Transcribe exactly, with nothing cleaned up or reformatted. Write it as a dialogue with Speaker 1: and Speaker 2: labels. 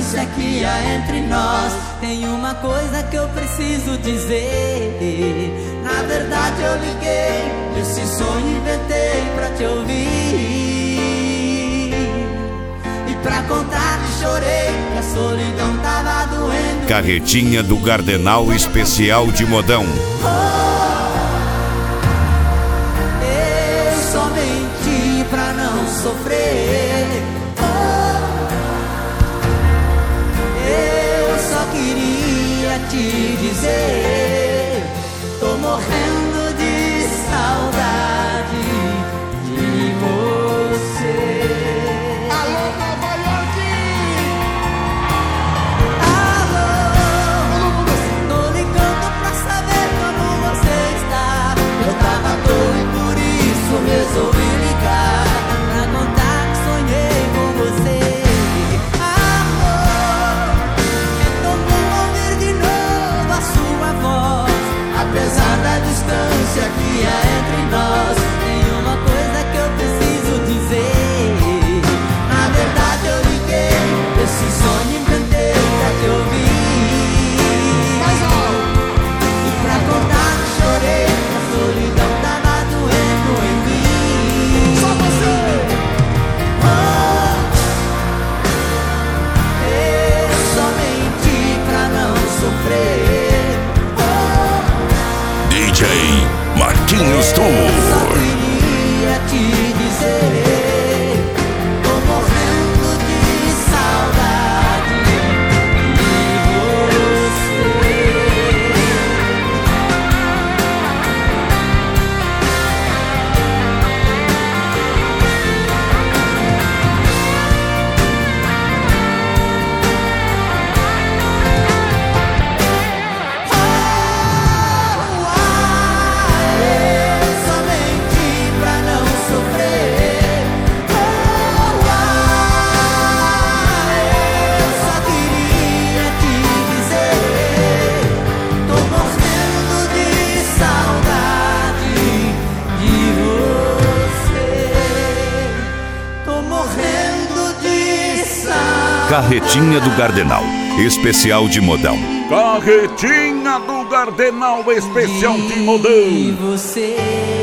Speaker 1: distância que há entre nós. Tem uma coisa que eu preciso dizer. Na verdade eu liguei, esse sonho inventei pra te ouvir. E pra contar que chorei, que a solidão tava doendo.
Speaker 2: Carretinha do Gardenal especial de modão.
Speaker 1: Eu só menti pra não sofrer. Eu só queria te dizer, tô morrendo de saudade de você.
Speaker 3: Alô, Nova York!
Speaker 1: Alô, tô ligando pra saber como você está. Eu tava doido e por isso resolvi ligar, pra contar que sonhei com você. Apesar da distância que há entre nós, tem uma coisa que eu preciso dizer. Na verdade eu liguei, esse sonho inventei pra te ouvir.
Speaker 3: Mais alto!
Speaker 1: E pra contar que chorei, a solidão tava doendo em mim.
Speaker 3: Só você!
Speaker 1: Oh, eu só menti pra não sofrer.
Speaker 2: D J Marquinhos
Speaker 1: Só
Speaker 2: Tour.
Speaker 1: queria te dizer, tô morrendo de saudade de você.
Speaker 2: Carretinha do Gardenal especial de modão.
Speaker 4: Carretinha do Gardenal especial de modão.
Speaker 1: E você